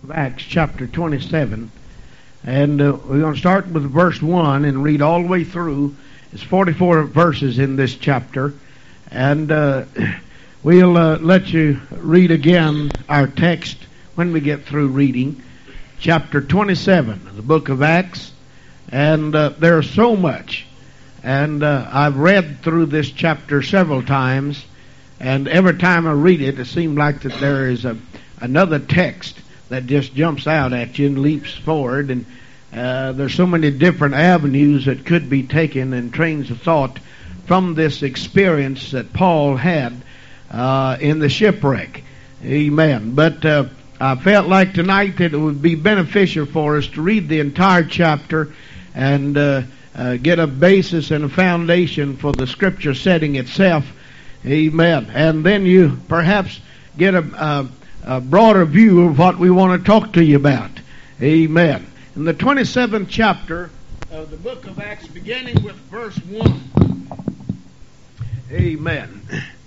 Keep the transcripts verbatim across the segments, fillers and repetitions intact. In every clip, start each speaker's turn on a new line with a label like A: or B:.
A: of Acts, chapter twenty-seven. And uh, we're going to start with verse one and read all the way through. It's forty-four verses in this chapter. And uh, we'll uh, let you read again our text when we get through reading. Chapter twenty-seven of the book of Acts. And uh, there's so much. And uh, I've read through this chapter several times. And every time I read it, it seems like that there is a, another text that just jumps out at you and leaps forward. And uh, there's so many different avenues that could be taken and trains of thought from this experience that Paul had uh, in the shipwreck. Amen. But uh, I felt like tonight that it would be beneficial for us to read the entire chapter and uh, uh, get a basis and a foundation for the scripture setting itself. Amen. And then you perhaps get a, a, a broader view of what we want to talk to you about. Amen. In the twenty-seventh chapter of the book of Acts, beginning with verse one. Amen.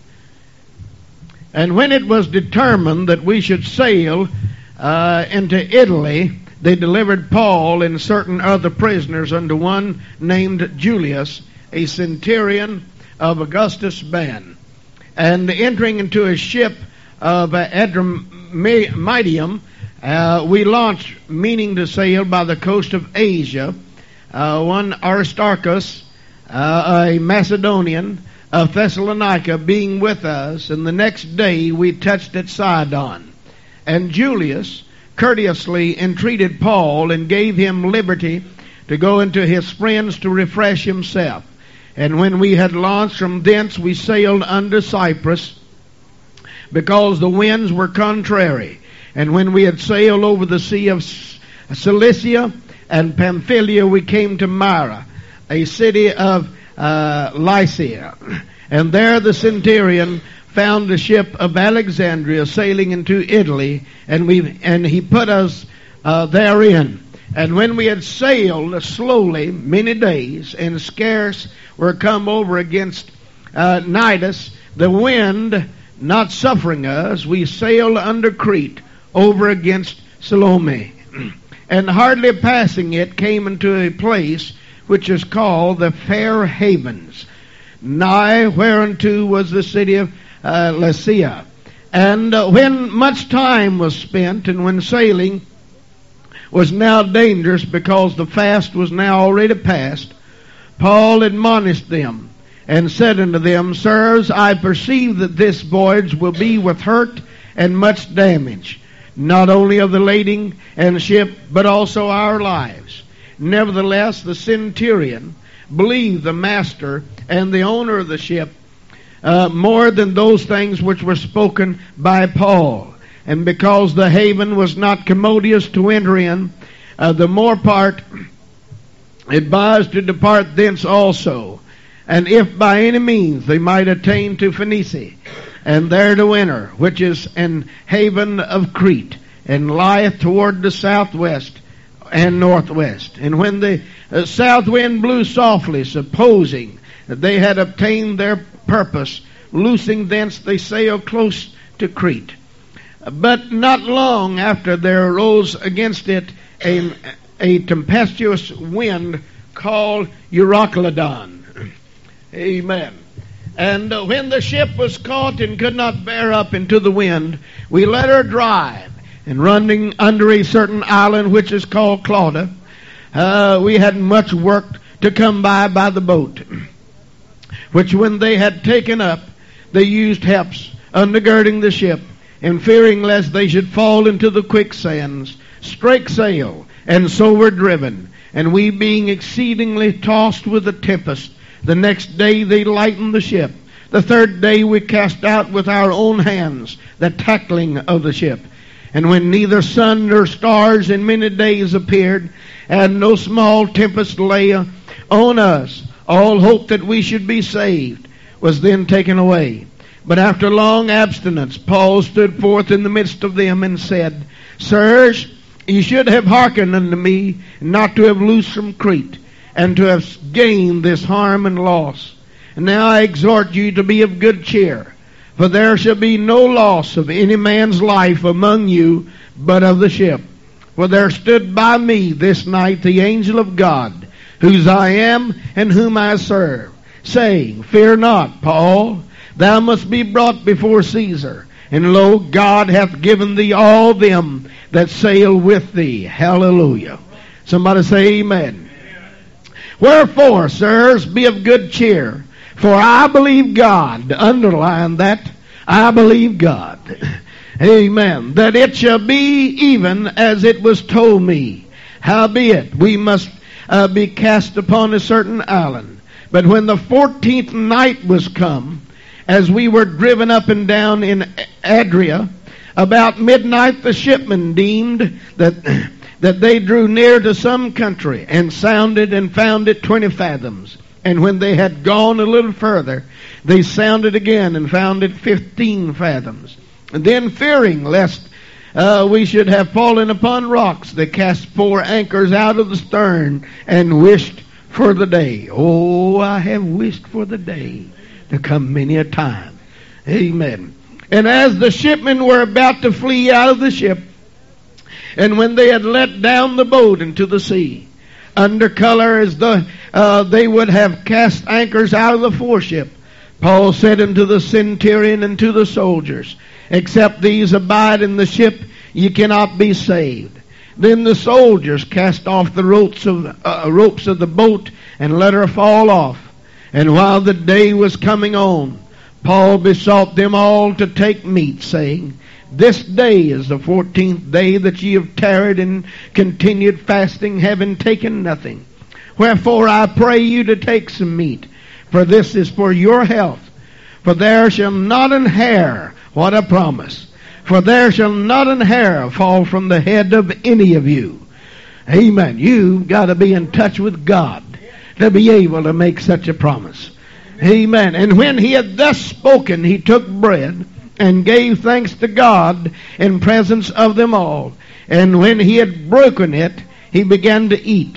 A: And when it was determined that we should sail uh, into Italy, they delivered Paul and certain other prisoners unto one named Julius, a centurion of Augustus' band. And entering into a ship of uh, Adramyttium, uh, we launched, meaning to sail by the coast of Asia. Uh, one Aristarchus, uh, a Macedonian of Thessalonica, being with us, and the next day we touched at Sidon. And Julius courteously entreated Paul and gave him liberty to go into his friends to refresh himself. And when we had launched from thence, we sailed under Cyprus, because the winds were contrary. And when we had sailed over the sea of Cilicia and Pamphylia, we came to Myra, a city of uh, Lycia. And there the centurion found the ship of Alexandria sailing into Italy, and we and he put us uh, therein. And when we had sailed slowly many days, and scarce were come over against uh, Cnidus, the wind not suffering us, we sailed under Crete over against Salome. And hardly passing it, came into a place which is called the Fair Havens, nigh whereunto was the city of uh, Lasea. And uh, when much time was spent, and when sailing was now dangerous, because the fast was now already past, Paul admonished them, and said unto them, Sirs, I perceive that this voyage will be with hurt and much damage, not only of the lading and ship, but also our lives. Nevertheless, the centurion believed the master and the owner of the ship uh, more than those things which were spoken by Paul. And because the haven was not commodious to enter in, uh, the more part advised to depart thence also. And if by any means they might attain to Phoenicia, and there to enter, which is an haven of Crete, and lieth toward the southwest and northwest. And when the uh, south wind blew softly, supposing that they had obtained their purpose, loosing thence they sailed close to Crete. But not long after there arose against it a, a tempestuous wind called Euroclydon. Amen. And uh, when the ship was caught and could not bear up into the wind, we let her drive. And running under a certain island which is called Clauda, uh, we had much work to come by by the boat, which when they had taken up, they used helps undergirding the ship, and fearing lest they should fall into the quicksands, strake sail, and so were driven. And we being exceedingly tossed with the tempest, the next day they lightened the ship. The third day we cast out with our own hands the tackling of the ship. And when neither sun nor stars in many days appeared, and no small tempest lay on us, all hope that we should be saved was then taken away. But after long abstinence, Paul stood forth in the midst of them and said, Sirs, ye should have hearkened unto me, not to have loosed from Crete, and to have gained this harm and loss. And now I exhort you to be of good cheer, For there shall be no loss of any man's life among you, but of the ship. For there stood by me this night the angel of God, whose I am and whom I serve, saying, Fear not, Paul, thou must be brought before Caesar. And lo, God hath given thee all them that sail with thee. Hallelujah. Somebody say amen. Wherefore, sirs, be of good cheer, for I believe God. Underline that. I believe God. Amen. That it shall be even as it was told me. Howbeit, we must uh, be cast upon a certain island. But when the fourteenth night was come, as we were driven up and down in Adria, about midnight the shipmen deemed that that they drew near to some country, and sounded and found it twenty fathoms. And when they had gone a little further, they sounded again and found it fifteen fathoms. And then, fearing lest uh, we should have fallen upon rocks, they cast four anchors out of the stern and wished for the day. Oh, I have wished for the day to come many a time. Amen. And as the shipmen were about to flee out of the ship, and when they had let down the boat into the sea, under color as the uh, they would have cast anchors out of the foreship, Paul said unto the centurion and to the soldiers, Except these abide in the ship, ye cannot be saved. Then the soldiers cast off the ropes of, uh, ropes of the boat and let her fall off. And while the day was coming on, Paul besought them all to take meat, saying, This day is the fourteenth day that ye have tarried and continued fasting, having taken nothing. Wherefore I pray you to take some meat, for this is for your health. For there shall not an hair, what a promise, for there shall not an hair fall from the head of any of you. Amen. You've got to be in touch with God to be able to make such a promise. Amen. And when he had thus spoken, he took bread and gave thanks to God in presence of them all. And when he had broken it, he began to eat.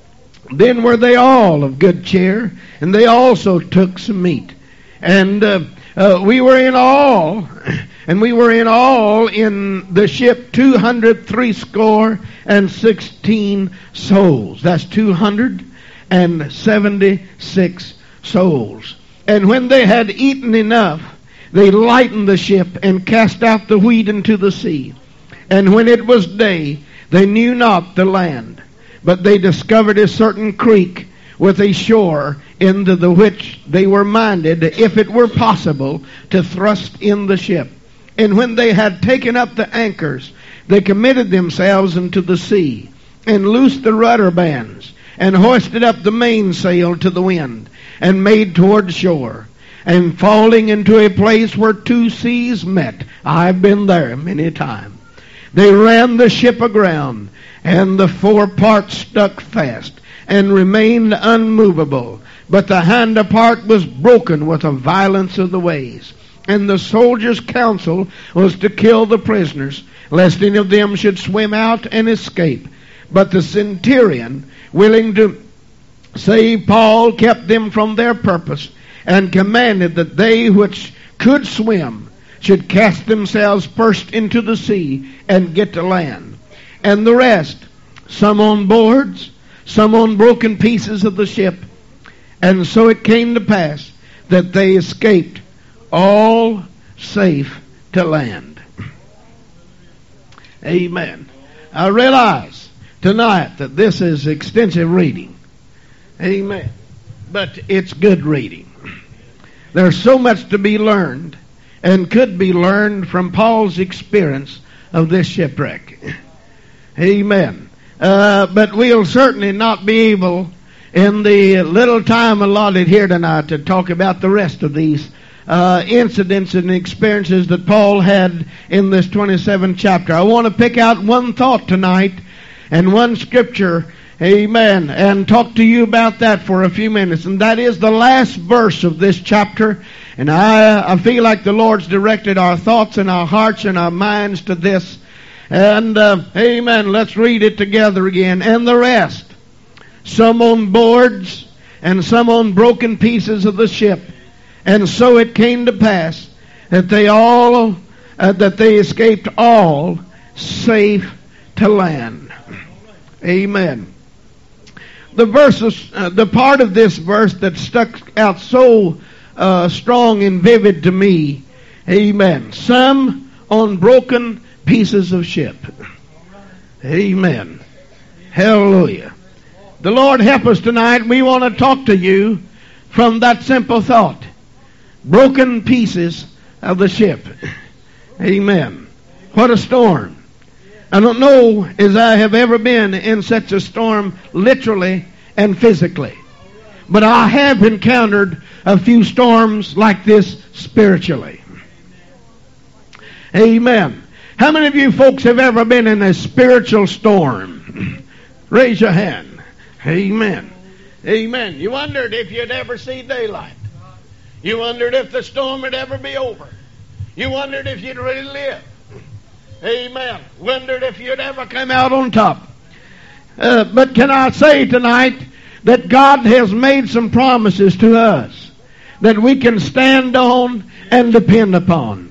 A: Then were they all of good cheer, and they also took some meat. And uh, uh, we were in all, and we were in all in the ship two hundred threescore and sixteen souls. That's two hundred and seventy-six souls. And when they had eaten enough, they lightened the ship and cast out the wheat into the sea. And when it was day, they knew not the land, but they discovered a certain creek with a shore, into the which they were minded, if it were possible, to thrust in the ship. And when they had taken up the anchors, they committed themselves into the sea, and loosed the rudder bands, and hoisted up the mainsail to the wind, and made toward shore. And falling into a place where two seas met, I've been there many times, they ran the ship aground, and the fore part stuck fast, and remained unmovable. But the hinder part was broken with the violence of the waves. And the soldiers' counsel was to kill the prisoners, lest any of them should swim out and escape. But the centurion, willing to save Paul, kept them from their purpose, and commanded that they which could swim should cast themselves first into the sea and get to land. And the rest, some on boards, some on broken pieces of the ship. And so it came to pass that they escaped all safe to land. Amen. I realize tonight that this is extensive reading. Amen. But it's good reading. There's so much to be learned, and could be learned from Paul's experience of this shipwreck. Amen. Uh, but we'll certainly not be able, in the little time allotted here tonight, to talk about the rest of these uh, incidents and experiences that Paul had in this twenty-seventh chapter. I want to pick out one thought tonight and one scripture, amen, and talk to you about that for a few minutes. And that is the last verse of this chapter. And I, I feel like the Lord's directed our thoughts and our hearts and our minds to this. And, uh, amen, let's read it together again. And the rest, some on boards, and some on broken pieces of the ship. And so it came to pass that they all, uh, that they escaped all safe to land. Amen. The verses, uh, the part of this verse that stuck out so uh, strong and vivid to me, amen. Some on broken pieces of ship. Amen. Hallelujah. The Lord help us tonight. We want to talk to you from that simple thought. Broken pieces of the ship. Amen. What a storm. I don't know as I have ever been in such a storm literally and physically. But I have encountered a few storms like this spiritually. Amen. How many of you folks have ever been in a spiritual storm? Raise your hand. Amen. Amen. You wondered if you'd ever see daylight. You wondered if the storm would ever be over. You wondered if you'd really live. Amen. Wondered if you'd ever come out on top. Uh, but can I say tonight that God has made some promises to us that we can stand on and depend upon.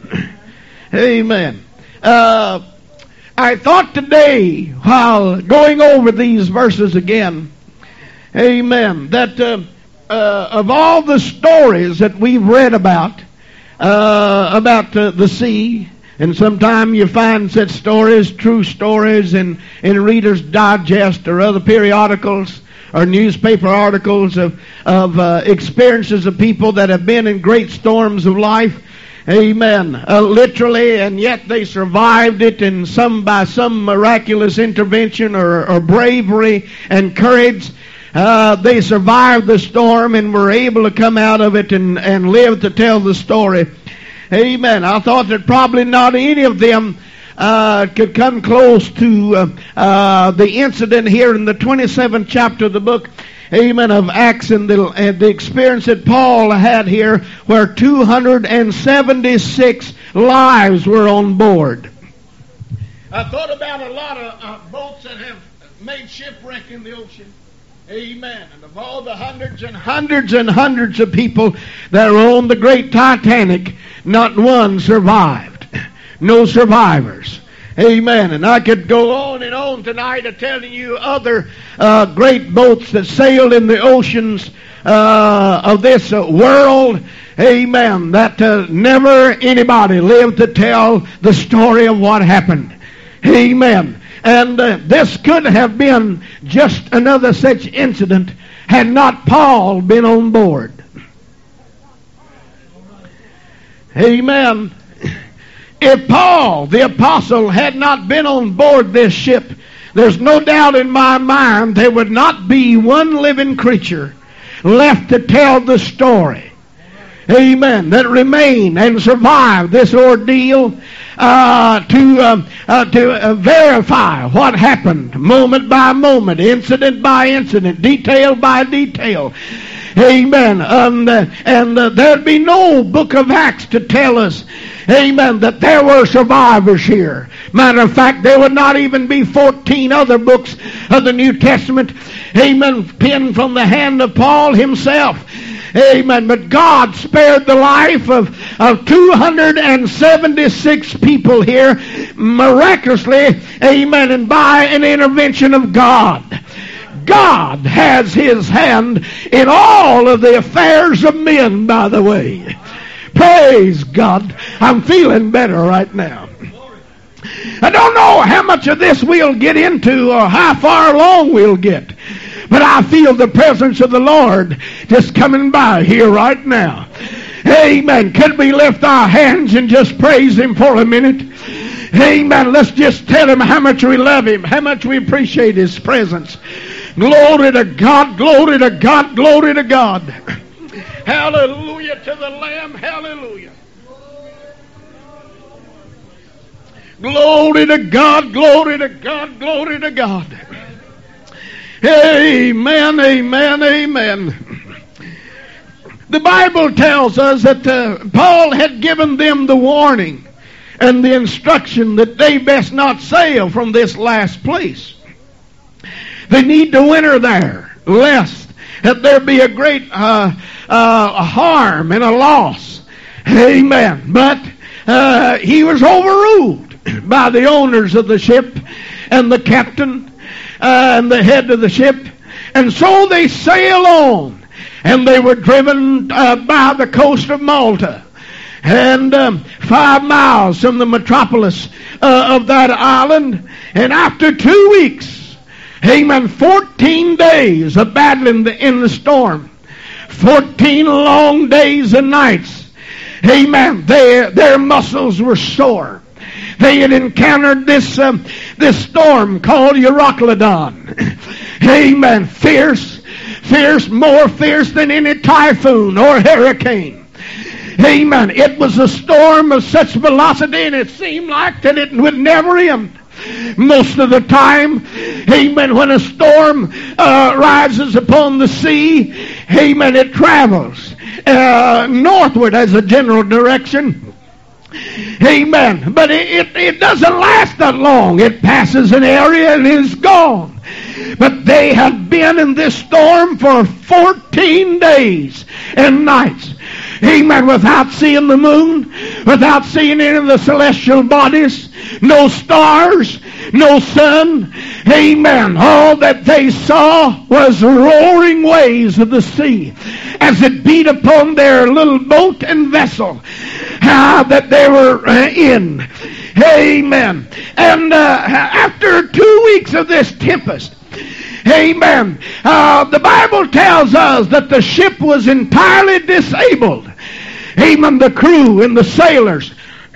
A: Amen. Uh, I thought today, while going over these verses again, amen, that uh, uh, of all the stories that we've read about, uh, about uh, the sea, and sometimes you find such stories, true stories, in, in Reader's Digest or other periodicals or newspaper articles of, of uh, experiences of people that have been in great storms of life. Amen. Uh, literally, and yet they survived it, and some by some miraculous intervention or, or bravery and courage, uh, they survived the storm and were able to come out of it and, and live to tell the story. Amen. I thought that probably not any of them uh, could come close to uh, uh, the incident here in the twenty-seventh chapter of the book, amen, of Acts, and the, and the experience that Paul had here where two hundred seventy-six lives were on board. I thought about a lot of uh, boats that have made shipwreck in the ocean. Amen. And of all the hundreds and hundreds and hundreds of people that are on the great Titanic, not one survived. No survivors. Amen. And I could go on and on tonight of telling you other uh, great boats that sailed in the oceans uh, of this uh, world. Amen. That uh, never anybody lived to tell the story of what happened. Amen. And uh, this could have been just another such incident had not Paul been on board. Amen. If Paul, the apostle, had not been on board this ship, there's no doubt in my mind there would not be one living creature left to tell the story. Amen. That remained and survived this ordeal uh, to uh, uh, to uh, verify what happened moment by moment, incident by incident, detail by detail. Amen. Um, uh, and uh, there'd be no book of Acts to tell us, amen, that there were survivors here. Matter of fact, there would not even be fourteen other books of the New Testament, amen, penned from the hand of Paul himself. Amen. But God spared the life of, of two hundred seventy-six people here miraculously, amen, and by an intervention of God. God has His hand in all of the affairs of men, by the way. Praise God. I'm feeling better right now. I don't know how much of this we'll get into or how far along we'll get. But I feel the presence of the Lord just coming by here right now. Amen. Could we lift our hands and just praise Him for a minute? Amen. Let's just tell Him how much we love Him, how much we appreciate His presence. Glory to God, glory to God, glory to God. Hallelujah to the Lamb, hallelujah. Glory to God, glory to God, glory to God. Amen, amen, amen. The Bible tells us that uh, Paul had given them the warning and the instruction that they best not sail from this last place. They need to winter there, lest that there be a great uh, uh, harm and a loss. Amen. But uh, he was overruled by the owners of the ship. and the captain uh, and the head of the ship. And so they sailed on, and they were driven uh, by the coast of Malta, and um, five miles from the metropolis uh, of that island. And after two weeks, amen, fourteen days of battling the, in the storm, fourteen long days and nights, amen, their, their muscles were sore. They had encountered this um, this storm called Euroclydon. Amen. Fierce, fierce, more fierce than any typhoon or hurricane. Amen. It was a storm of such velocity, and it seemed like that it would never end. Most of the time, amen, when a storm uh, rises upon the sea, amen, it travels uh, northward as a general direction. Amen. But it, it, it doesn't last that long. It passes an area and is gone. But they had been in this storm for fourteen days and nights. Amen. Without seeing the moon, without seeing any of the celestial bodies, no stars, no sun. Amen. All that they saw was roaring waves of the sea as it beat upon their little boat and vessel uh, that they were uh, in. Amen. And uh, after two weeks of this tempest, amen, uh, the Bible tells us that the ship was entirely disabled. Amen. The crew and the sailors,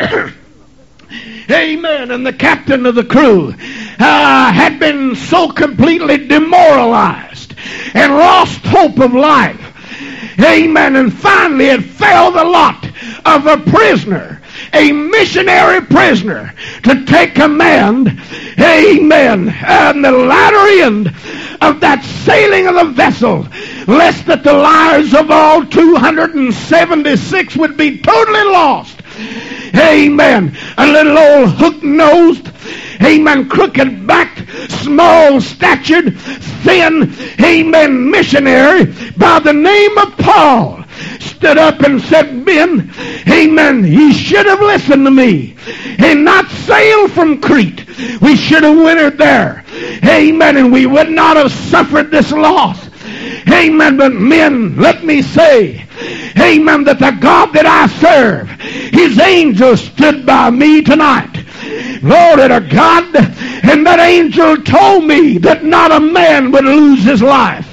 A: amen, and the captain of the crew uh, had been so completely demoralized and lost hope of life. Amen. And finally it fell the lot of a prisoner, a missionary prisoner, to take command, amen, on the latter end of that sailing of the vessel, lest that the lives of all two hundred seventy-six would be totally lost. Amen. A little old hook-nosed, amen, crooked-backed, small-statured, thin, amen, missionary by the name of Paul stood up and said, Ben, amen, you should have listened to me and not sailed from Crete. We should have wintered there. Amen. And we would not have suffered this loss. Amen. But men, let me say, amen, that the God that I serve, his angel stood by me tonight. Glory to God. And that angel told me that not a man would lose his life,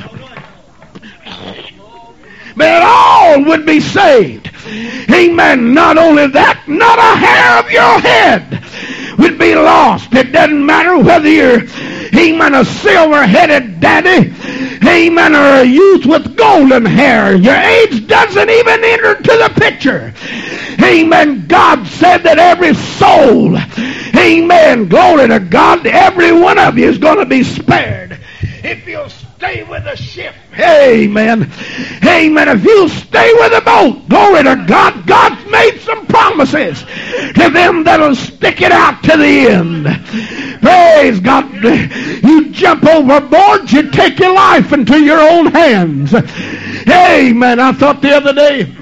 A: but all would be saved. Amen. Not only that, not a hair of your head would be lost. It doesn't matter whether you're, amen, a silver-headed daddy, amen, or a youth with golden hair. Your age doesn't even enter into the picture. Amen. God said that every soul, amen, glory to God, every one of you is going to be spared if you'll stay with the ship. Amen. Amen. If you'll stay with the boat, glory to God, God's made some promises to them that'll stick it out to the end. Praise God. You jump overboard, you take your life into your own hands. Amen. I thought the other day,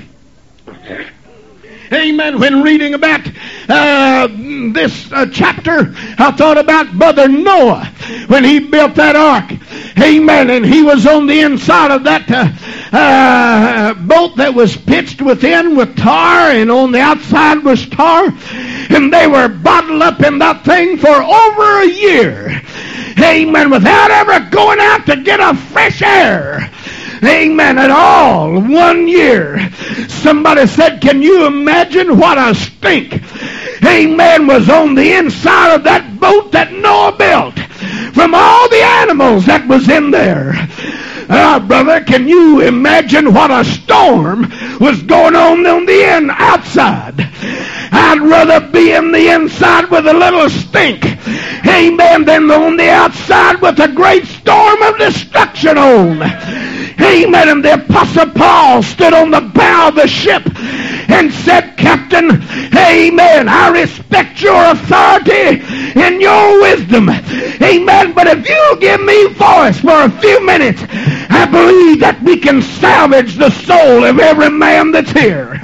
A: amen, when reading about uh, this uh, chapter, I thought about Brother Noah when he built that ark. Amen. And he was on the inside of that uh, uh, boat that was pitched within with tar, and on the outside was tar. And they were bottled up in that thing for over a year. Amen. Without ever going out to get a fresh air. Amen. At all. One year. Somebody said, can you imagine what a stink, amen, was on the inside of that boat that Noah built from all the animals that was in there? Ah, uh, brother, can you imagine what a storm was going on on the in, outside? I'd rather be in the inside with a little stink, amen, than on the outside with a great storm of destruction on. Amen. And the Apostle Paul stood on the bow of the ship and said, Captain, amen, I respect your authority and your wisdom. Amen. But if you'll give me voice for a few minutes, I believe that we can salvage the soul of every man that's here.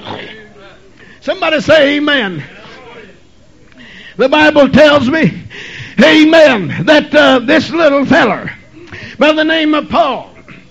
A: Somebody say amen. The Bible tells me, Amen. That uh, this little feller by the name of Paul,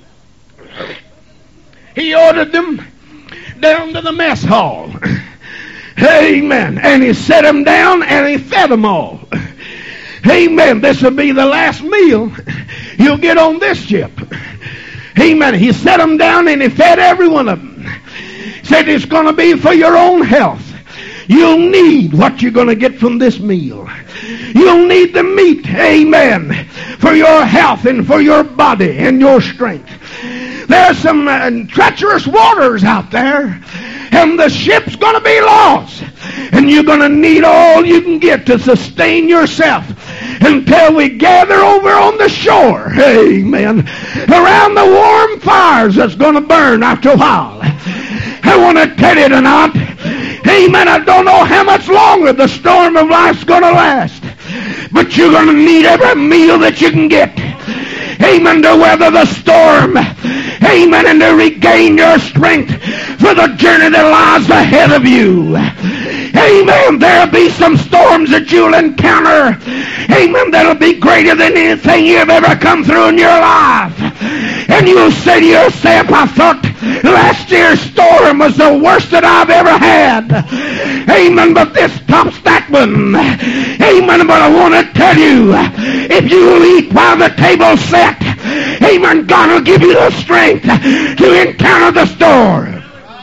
A: he ordered them down to the mess hall. Amen. And he set them down and he fed them all. Amen. This will be the last meal you'll get on this ship. Amen. He set them down and he fed every one of them. Said it's going to be for your own health. You'll need what you're going to get from this meal. You'll need the meat, amen, for your health and for your body and your strength. There's some uh, treacherous waters out there, and the ship's going to be lost. And you're going to need all you can get to sustain yourself until we gather over on the shore, amen, around the warm fires that's going to burn after a while. I want to tell you tonight, amen, I don't know how much longer the storm of life's going to last, but you're going to need every meal that you can get, amen, to weather the storm, amen, and to regain your strength for the journey that lies ahead of you. Amen. There'll be some storms that you'll encounter, amen, that'll be greater than anything you've ever come through in your life. And you'll say to yourself, I thought last year's storm was the worst that I've ever had. Amen. But this tops that one. Amen. But I want to tell you, if you'll eat while the table's set, amen, God will give you the strength to encounter the storm.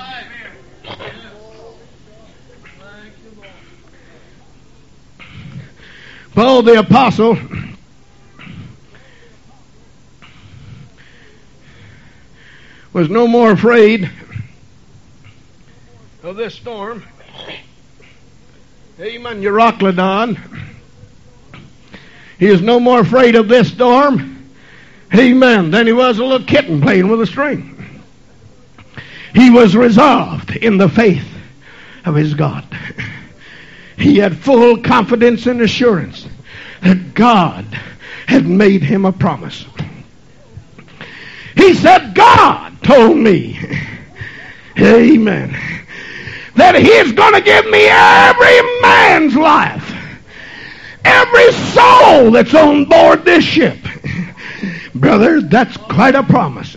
A: Paul the apostle was no more afraid of this storm. Amen, Euroclydon. He is no more afraid of this storm, amen, than he was a little kitten playing with a string. He was resolved in the faith of his God. He had full confidence and assurance that God had made him a promise. He said, God told me, amen, that he's going to give me every man's life, every soul that's on board this ship. Brother, that's quite a promise.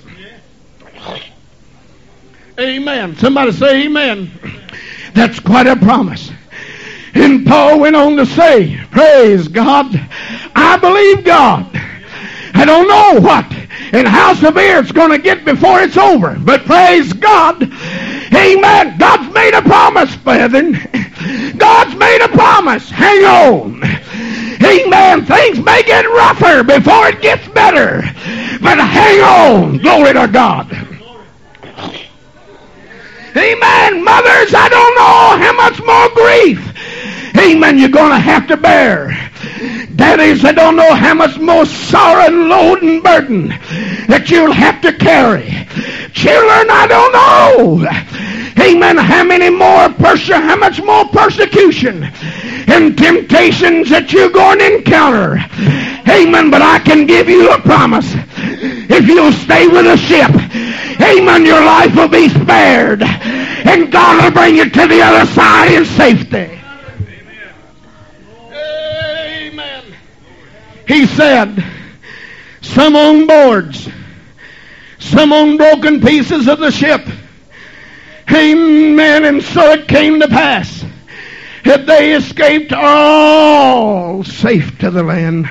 A: Amen. Somebody say amen. That's quite a promise. And Paul went on to say, praise God, I believe God. I don't know what and how severe it's going to get before it's over, but praise God, amen, God's made a promise, brethren. God's made a promise. Hang on. Amen. Things may get rougher before it gets better, but hang on. Glory to God. Amen. Mothers, I don't know how much more grief, amen, you're going to have to bear. Daddies, I don't know how much more sorrow and load and burden that you'll have to carry. Children, I don't know, amen, how many more perse- how much more persecution and temptations that you're going to encounter. Amen, but I can give you a promise. If you'll stay with the ship, amen, your life will be spared, and God will bring you to the other side in safety. Amen. He said, some on boards, some on broken pieces of the ship. Amen. And so it came to pass that they escaped all safe to the land.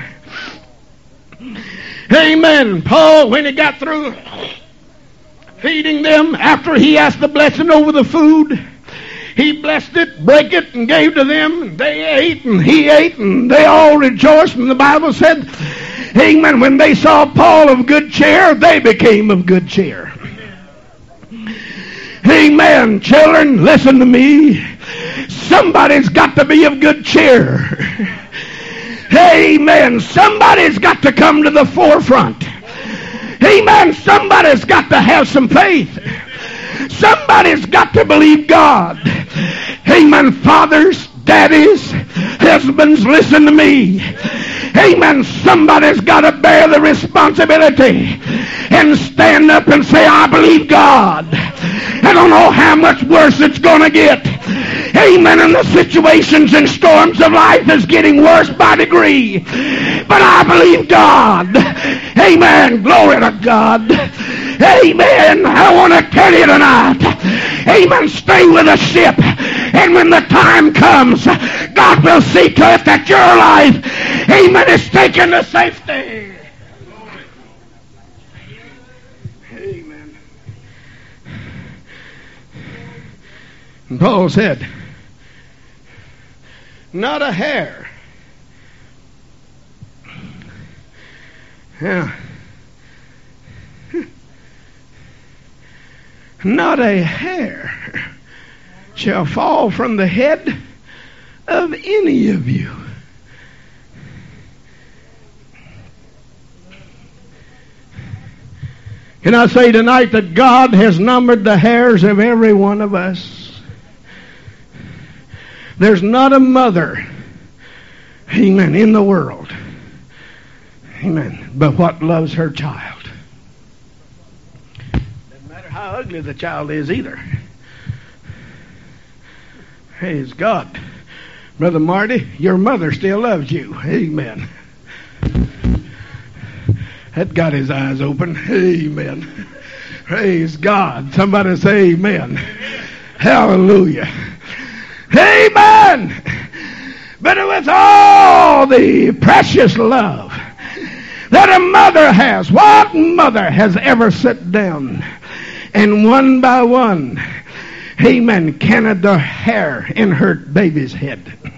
A: Amen. Paul, when he got through feeding them, after he asked the blessing over the food, he blessed it, broke it, and gave to them. And they ate, and he ate, and they all rejoiced. And the Bible said, amen, when they saw Paul of good cheer, they became of good cheer. Amen. Children, listen to me. Somebody's got to be of good cheer. Amen. Somebody's got to come to the forefront. Amen. Somebody's got to have some faith. Somebody's got to believe God. Amen. Fathers, daddies, husbands, listen to me. Amen. Somebody's got to bear the responsibility and stand up and say, I believe God. I don't know how much worse it's going to get. Amen. And the situations and storms of life is getting worse by degree. But I believe God. Amen. Glory to God. Amen. I want to tell you tonight. Amen. Stay with the ship. And when the time comes, God will see to it that your life, amen, is taken to safety. Amen. And Paul said, not a hair. Yeah. Not a hair shall fall from the head of any of you. Can I say tonight that God has numbered the hairs of every one of us? There's not a mother, amen, in the world, amen, but what loves her child. Doesn't matter how ugly the child is either. Praise God. Brother Marty, your mother still loves you. Amen. That got his eyes open. Amen. Praise God. Somebody say amen. Hallelujah. Amen. But with all the precious love that a mother has, what mother has ever sat down and one by one, amen, counted the hair in her baby's head?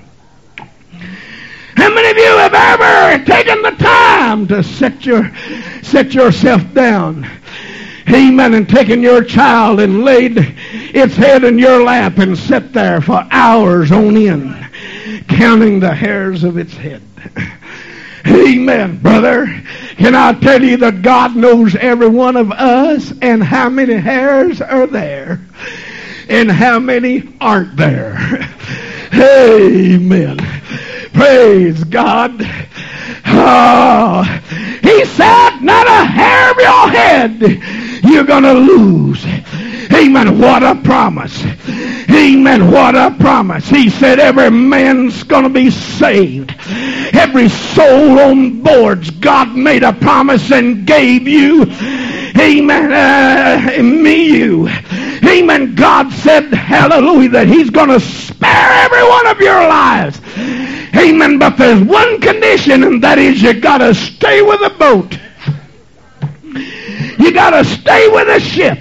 A: How many of you have ever taken the time to set your set yourself down, amen, and taken your child and laid its head in your lap and sat there for hours on end, counting the hairs of its head? Amen, brother. Can I tell you that God knows every one of us and how many hairs are there and how many aren't there? Amen. Praise God. Oh, he said, not a hair of your head you're going to lose. Amen. What a promise. Amen. What a promise. He said every man's going to be saved. Every soul on board's God made a promise and gave you. Amen. Uh, me, you. Amen. God said, hallelujah, that he's going to spare every one of your lives. Amen. But there's one condition, and that is you got to stay with the boat. You got to stay with the ship.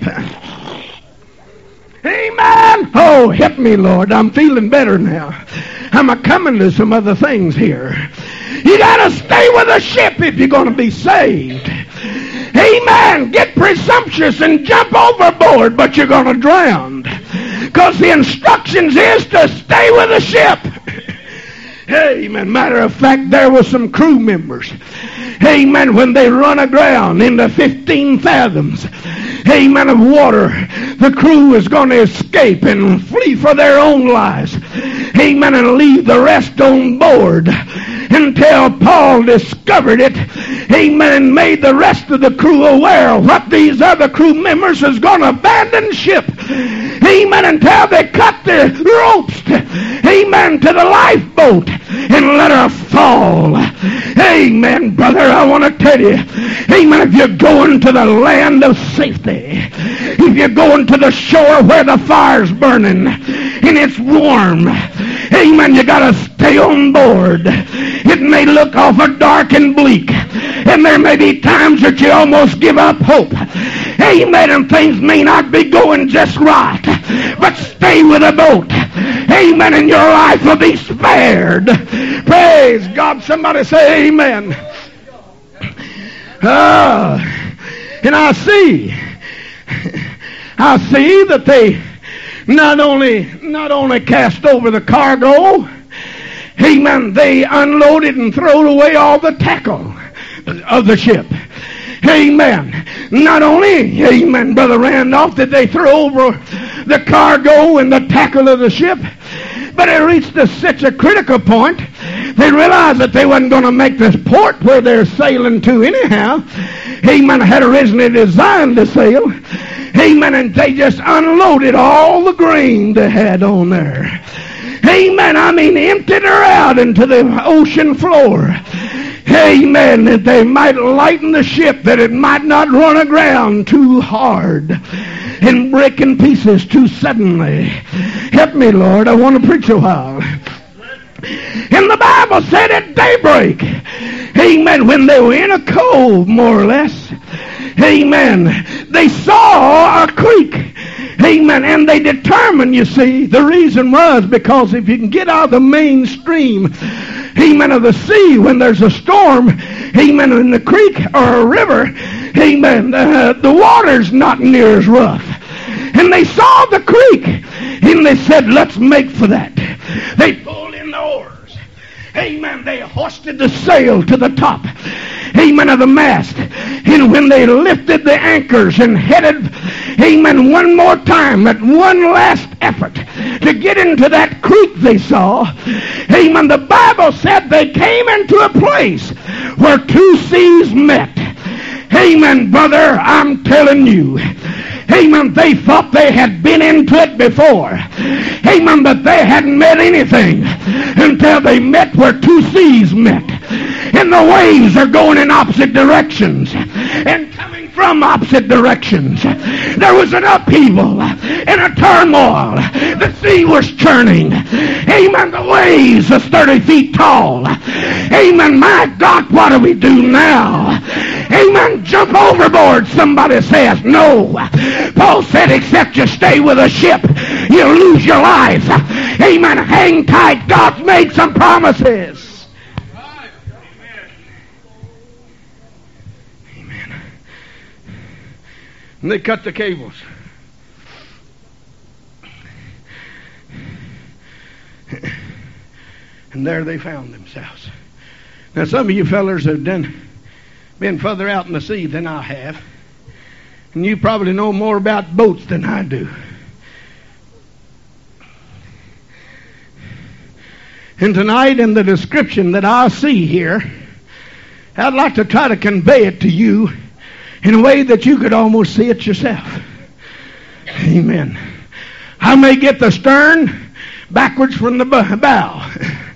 A: Amen. Oh, help me, Lord. I'm feeling better now. I'm a coming to some other things here. You got to stay with the ship if you're going to be saved. Amen. Get presumptuous and jump overboard, but you're going to drown. Because the instructions is to stay with the ship. Amen. Matter of fact, there were some crew members. Amen. When they run aground into fifteen fathoms, amen, of water, the crew is going to escape and flee for their own lives. Amen. And leave the rest on board until Paul discovered it. Amen. And made the rest of the crew aware of what these other crew members is going to abandon ship. Amen. Until they cut the ropes. Amen. To the lifeboat and let her fall. Amen, brother. I want to tell you. Amen. If you're going to the land of safety, if you're going to the shore where the fire's burning and it's warm, amen, you got to stay on board. It may look awful dark and bleak, and there may be times that you almost give up hope. Amen. And things may not be going just right, but stay with the boat. Amen. And your life will be spared. Praise God. Somebody say amen. Uh, and I see, I see that they not only, not only cast over the cargo, amen, they unloaded and threw away all the tackle of the ship. Amen. Not only, amen, Brother Randolph, did they throw over the cargo and the tackle of the ship, but it reached a, such a critical point, they realized that they wasn't going to make this port where they're sailing to anyhow. Amen. Had originally designed to sail. Amen. And they just unloaded all the grain they had on there.
B: Amen. I mean, emptied her out into the ocean floor. Amen. That they might lighten the ship, that it might not run aground too hard and break in pieces too suddenly. Help me, Lord. I want to preach a while. And the Bible said at daybreak, amen, when they were in a cove, more or less, amen, they saw a creek. Amen. And they determined, you see, the reason was because if you can get out of the mainstream, amen, of the sea when there's a storm, amen, in the creek or a river, amen, uh, the water's not near as rough. And they saw the creek, and they said, let's make for that. They pulled in the oars. Amen. They hoisted the sail to the top, amen, of the mast. And when they lifted the anchors and headed, amen, one more time at one last effort to get into that creek they saw, amen, the Bible said they came into a place where two seas met. Amen, brother, I'm telling you. Amen, they thought they had been into it before. Amen, but they hadn't met anything until they met where two seas met. And the waves are going in opposite directions and coming from opposite directions. There was an upheaval and a turmoil. The sea was churning. Amen, the waves was thirty feet tall. Amen, my God, what do we do now? Amen, jump overboard, somebody says. No. Paul said, except you stay with a ship, you'll lose your life. Amen, hang tight. God's made some promises. Amen. And they cut the cables. And there they found themselves. Now some of you fellers have done been further out in the sea than I have. And you probably know more about boats than I do. And tonight in the description that I see here, I'd like to try to convey it to you in a way that you could almost see it yourself. Amen. I may get the stern backwards from the bow.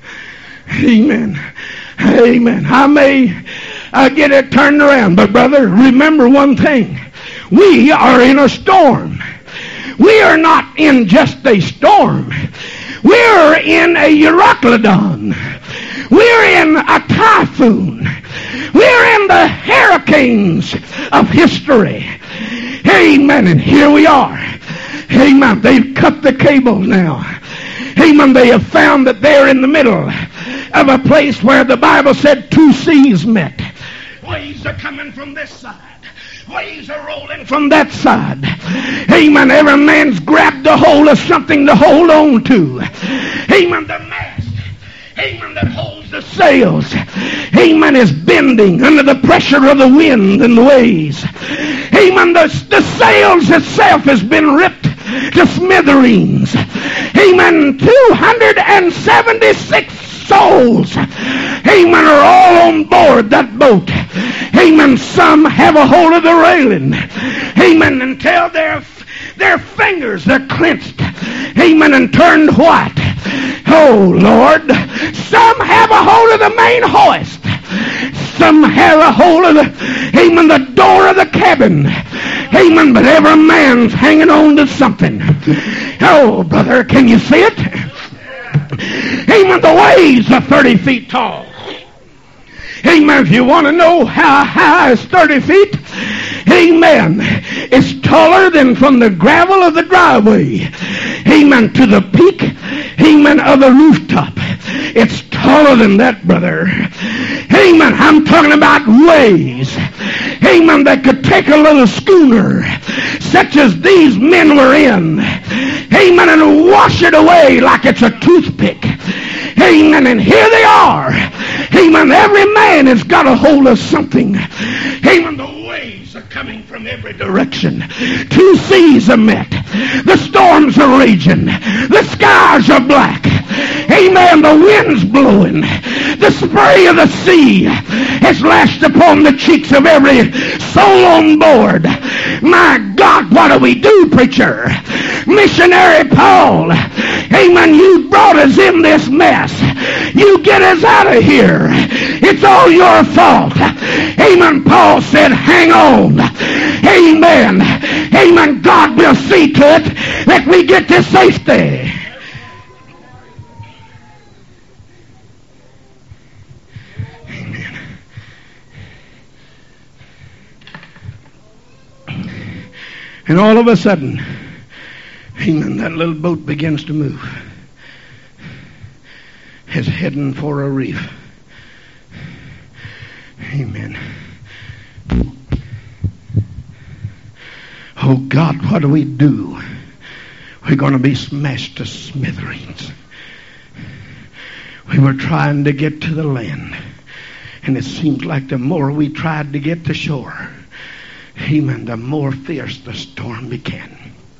B: Amen. Amen. I may uh, get it turned around. But brother, remember one thing. We are in a storm. We are not in just a storm. We're in a Euroclydon. We're in a typhoon. We're in the hurricanes of history. Amen. And here we are. Amen. They've cut the cables now. Amen. They have found that they're in the middle of a place where the Bible said two seas met. Waves are coming from this side. Waves are rolling from that side. Amen. Every man's grabbed a hold of something to hold on to. Amen. The mast, amen, that holds the sails, amen, is bending under the pressure of the wind and the waves. Amen. The, the sails itself has been ripped to smithereens. Amen. two hundred seventy-six souls, amen, are all on board that boat. Amen. Some have a hold of the railing. Amen. Until their their fingers are clenched. Amen. And turned white. Oh, Lord. Some have a hold of the main hoist. Some have a hold of the, amen, the door of the cabin. Amen. But every man's hanging on to something. Oh, brother, can you see it? Amen. The waves are thirty feet tall. Amen. If you want to know how high is thirty feet, amen, it's taller than from the gravel of the driveway, amen, to the peak, amen, of the rooftop. It's taller than that, brother. Amen. I'm talking about waves, amen, that could take a little schooner such as these men were in, amen, and wash it away like it's a toothpick. Amen. And here they are. Amen. Every man has got a hold of something. Amen. The waves are coming from every direction. Two seas are met. The storms are raging. The skies are black. Amen. The wind's blowing. The spray of the sea has lashed upon the cheeks of every soul on board. My God, what do we do, preacher? Missionary Paul, Amen. You brought us in this mess. You get us out of here. It's all your fault. Amen. Paul said, hang on. Amen. Amen. God will see to it that we get to safety. Amen. And all of a sudden, amen, that little boat begins to move. It's heading for a reef. Amen. Oh God, what do we do? We're going to be smashed to smithereens. We were trying to get to the land, and it seems like the more we tried to get to shore, amen, the more fierce the storm began.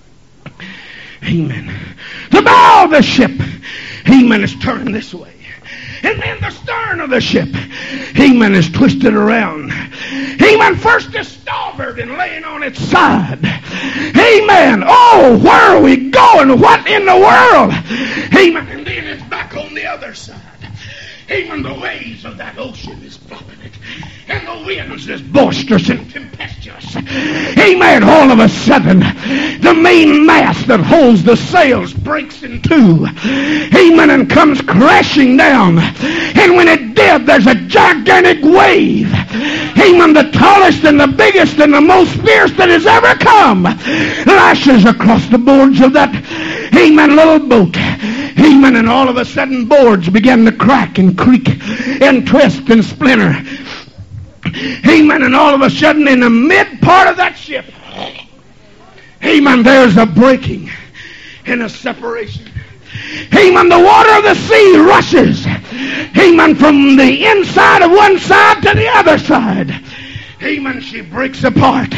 B: Amen. The bow of the ship, amen, is turning this way. And then the stern of the ship, amen, is twisted around. Amen. First is starboard and laying on its side. Amen. Oh, where are we going? What in the world? Amen. And then it's back on the other side. Even the waves of that ocean is flopping it. And the winds is boisterous and tempestuous. Amen. All of a sudden, the main mast that holds the sails breaks in two. Amen. And comes crashing down. And when it did, there's a gigantic wave. Amen. The tallest and the biggest and the most fierce that has ever come lashes across the boards of that, amen, little boat. Amen. And all of a sudden, boards began to crack and creak and twist and splinter. Amen. And all of a sudden, in the mid part of that ship, amen, there's a breaking and a separation. Amen. The water of the sea rushes, amen, from the inside of one side to the other side. Amen. She breaks apart.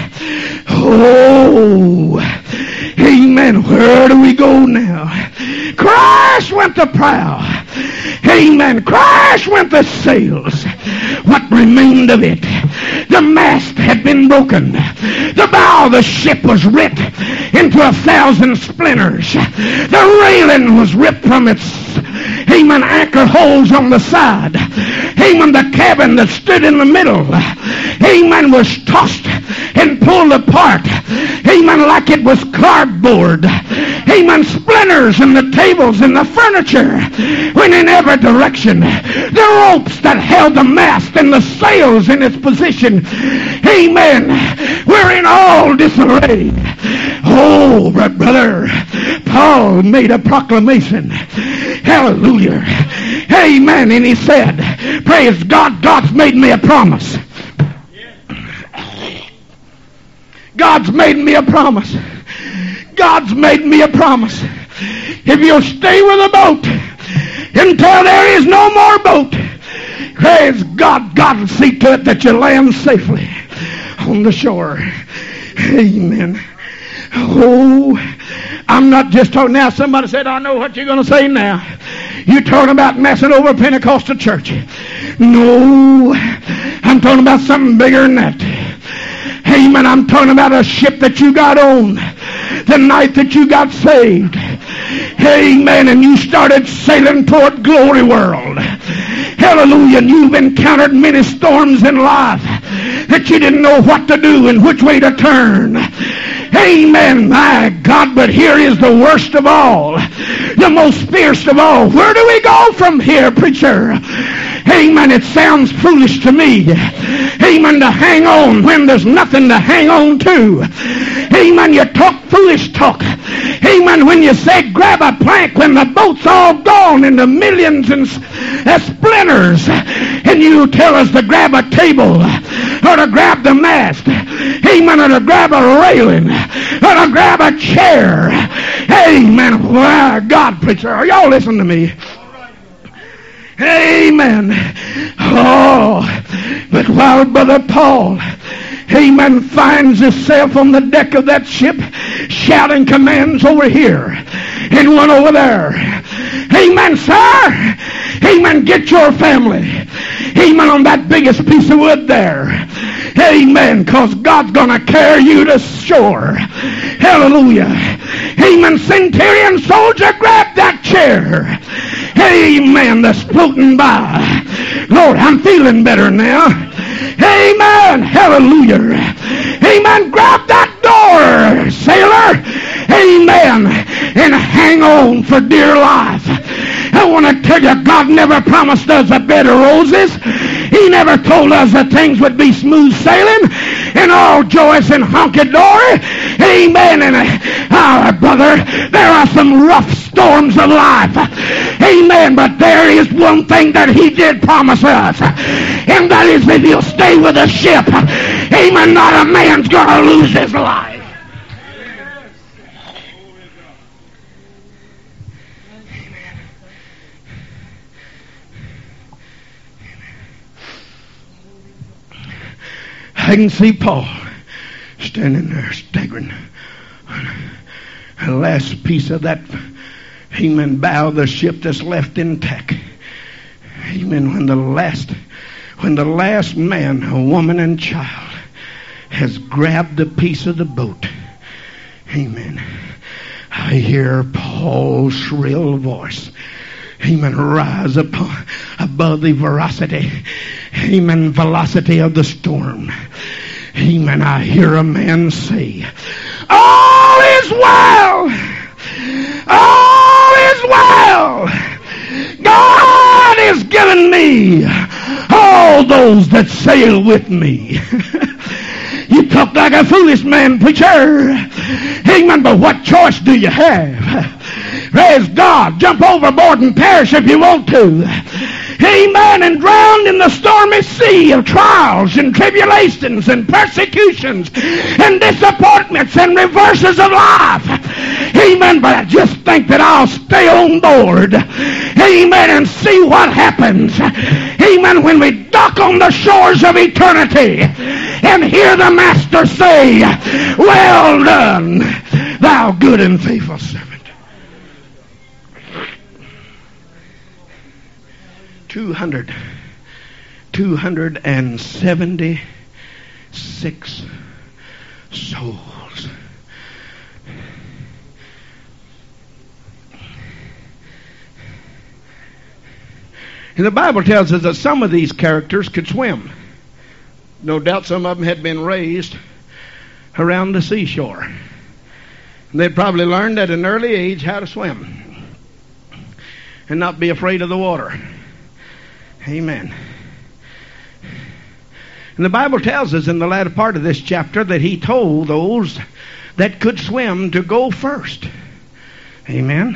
B: Oh, amen. Where do we go now? Crash went the prow. Amen. Crash went the sails. What remained of it? The mast had been broken. The bow of the ship was ripped into a thousand splinters. The railing was ripped from its, amen, anchor holes on the side. Amen. The cabin that stood in the middle, amen, was tossed and pulled apart. Amen. Like it was cardboard. Amen. Splinters in the tables and the furniture went in every direction. The ropes that held the mast and the sails in its position, amen, were in all disarray. Oh, brother, Paul made a proclamation. Hallelujah. Amen. And he said, praise God, God's made me a promise. God's made me a promise. God's made me a promise. If you'll stay with the boat until there is no more boat, praise God, God will see to it that you land safely on the shore. Amen. Oh, I'm not just talking now. Somebody said, I know what you're going to say now. You're talking about messing over Pentecostal church. No, I'm talking about something bigger than that. Amen. I'm talking about a ship that you got on the night that you got saved. Amen. And you started sailing toward glory world. Hallelujah. And you've encountered many storms in life that you didn't know what to do and which way to turn. Amen. My God, but here is the worst of all, the most fierce of all. Where do we go from here, preacher? Amen. It sounds foolish to me. Amen. To hang on when there's nothing to hang on to. Amen. You talk foolish talk. Amen. When you say grab a plank when the boat's all gone into millions and uh, splinters, and you tell us to grab a table or to grab the mast. Amen. Or to grab a railing or to grab a chair. Amen. Wow, God, preacher, are y'all listening to me? Amen. Oh, but while Brother Paul, amen, finds himself on the deck of that ship, shouting commands over here and one over there. Amen, sir. Amen, get your family. Amen, on that biggest piece of wood there. Amen. Because God's going to carry you to shore. Hallelujah. Amen. Centurion soldier, grab that chair. Amen. That's floating by. Lord, I'm feeling better now. Amen. Hallelujah. Amen. Grab that door, sailor. Amen. And hang on for dear life. I want to tell you, God never promised us a bed of roses. He never told us that things would be smooth sailing and all joyous and hunky-dory. Amen. And uh, brother, there are some rough storms of life. Amen. But there is one thing that he did promise us, and that is that he'll stay with the ship. Amen. Not a man's going to lose his life. I can see Paul standing there staggering. The last piece of that, amen, bow of the ship that's left intact. Amen. When the last, when the last man, a woman and child has grabbed a piece of the boat. Amen. I hear Paul's shrill voice. Amen. Rise upon, above the veracity. Amen. Velocity of the storm. Amen. I hear a man say, all is well. All is well. God has given me all those that sail with me. You talk like a foolish man, preacher. Amen. But what choice do you have? Praise God. Jump overboard and perish if you want to. Amen. And drowned in the stormy sea of trials and tribulations and persecutions and disappointments and reverses of life. Amen. But I just think that I'll stay on board. Amen. And see what happens. Amen. When we dock on the shores of eternity and hear the Master say, well done, thou good and faithful servant. Two hundred, two hundred and seventy-six souls. And the Bible tells us that some of these characters could swim. No doubt some of them had been raised around the seashore. And they'd probably learned at an early age how to swim and not be afraid of the water. Amen. And the Bible tells us in the latter part of this chapter that he told those that could swim to go first. Amen.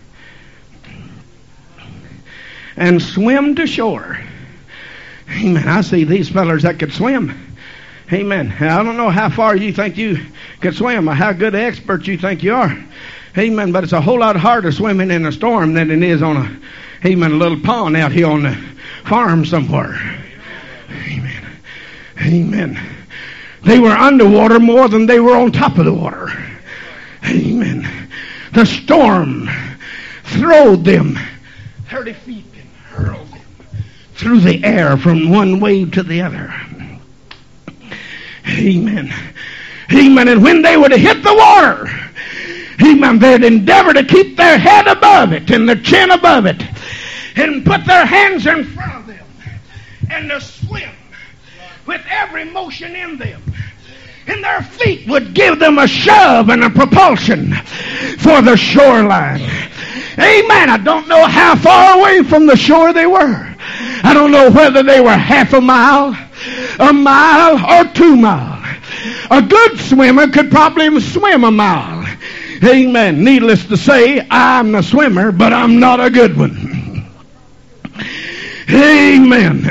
B: And swim to shore. Amen. I see these fellers that could swim. Amen. I don't know how far you think you could swim or how good an expert you think you are. Amen. But it's a whole lot harder swimming in a storm than it is on a, amen, a little pond out here on the farm somewhere. Amen. Amen. They were underwater more than they were on top of the water. Amen. The storm throwed them thirty feet and hurled them through the air from one wave to the other. Amen. Amen. And when they would hit the water, amen, they'd endeavor to keep their head above it and their chin above it and put their hands in front of them and to swim with every motion in them. And their feet would give them a shove and a propulsion for the shoreline. Amen. I don't know how far away from the shore they were. I don't know whether they were half a mile, a mile, or two miles. A good swimmer could probably swim a mile. Amen. Needless to say, I'm a swimmer, but I'm not a good one. Amen.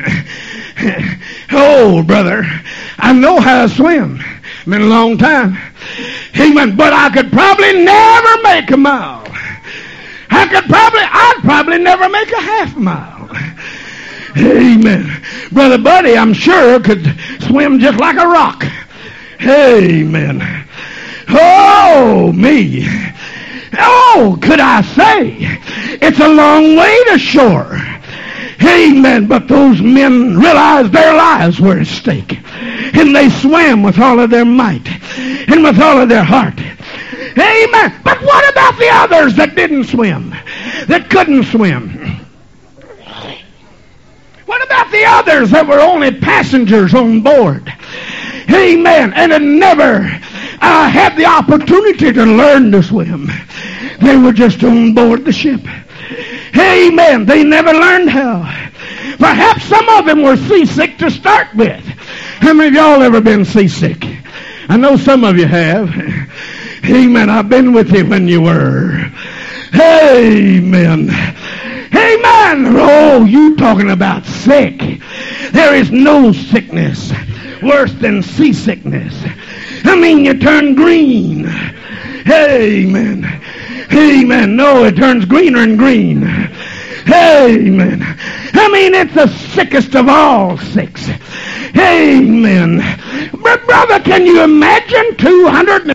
B: Oh, brother, I know how to swim. Been a long time. Amen. But I could probably never make a mile. I could probably, I'd probably never make a half mile. Amen. Brother Buddy, I'm sure, could swim just like a rock. Amen. Oh, me. Oh, could I say, it's a long way to shore. Amen. But those men realized their lives were at stake. and they swam with all of their might and with all of their heart. Amen. But what about the others that didn't swim, that couldn't swim? What about the others that were only passengers on board? Amen. And had never uh, had the opportunity to learn to swim. They were just on board the ship. Amen. They never learned how. Perhaps some of them were seasick to start with. How many of y'all ever been seasick? I know some of you have. Amen. I've been with you when you were. Amen. Amen. Oh, you talking about sick. There is no sickness worse than seasickness. I mean, you turn green. Amen. Amen. No, it turns greener and green. Amen. I mean, it's the sickest of all sicks. Amen. But brother, can you imagine two hundred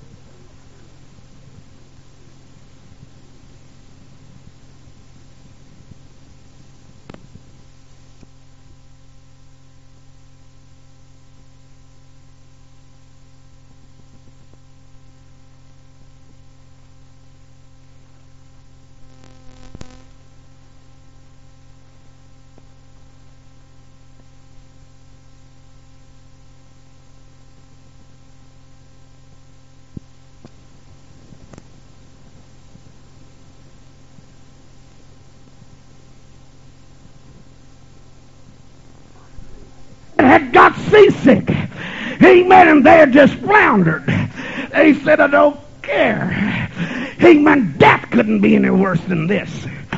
B: had got seasick? Amen. And they had just floundered. They said, I don't care. Amen. That couldn't be any worse than this.